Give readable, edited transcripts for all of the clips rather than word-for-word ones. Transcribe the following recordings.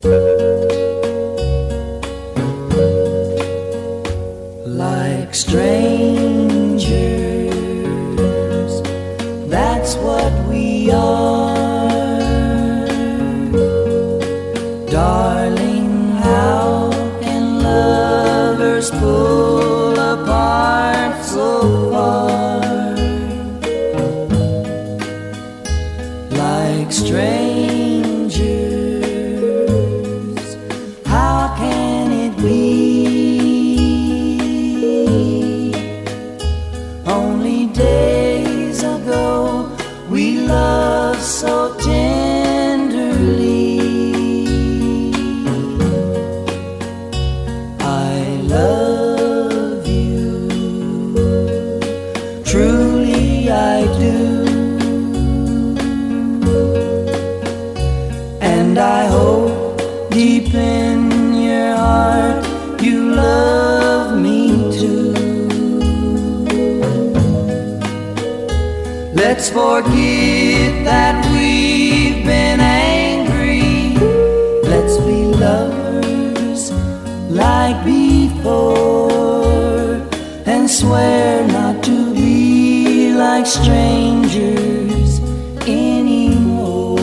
Like strangers, that's what we are. Darling, how can lovers pull apart so far? Like strangers, how can it be? Only days ago we loved so tenderly. I love you, truly I do, and I hope deep in your heart you love me too. Let's forget that we've been angry. Let's be lovers like before, and swear not to be like strangers anymore.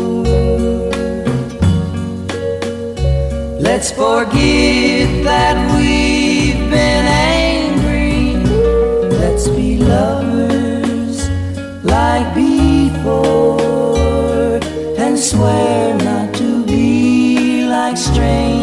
Let's forget that we've been angry. Let's be lovers like before, and swear not to be like strangers.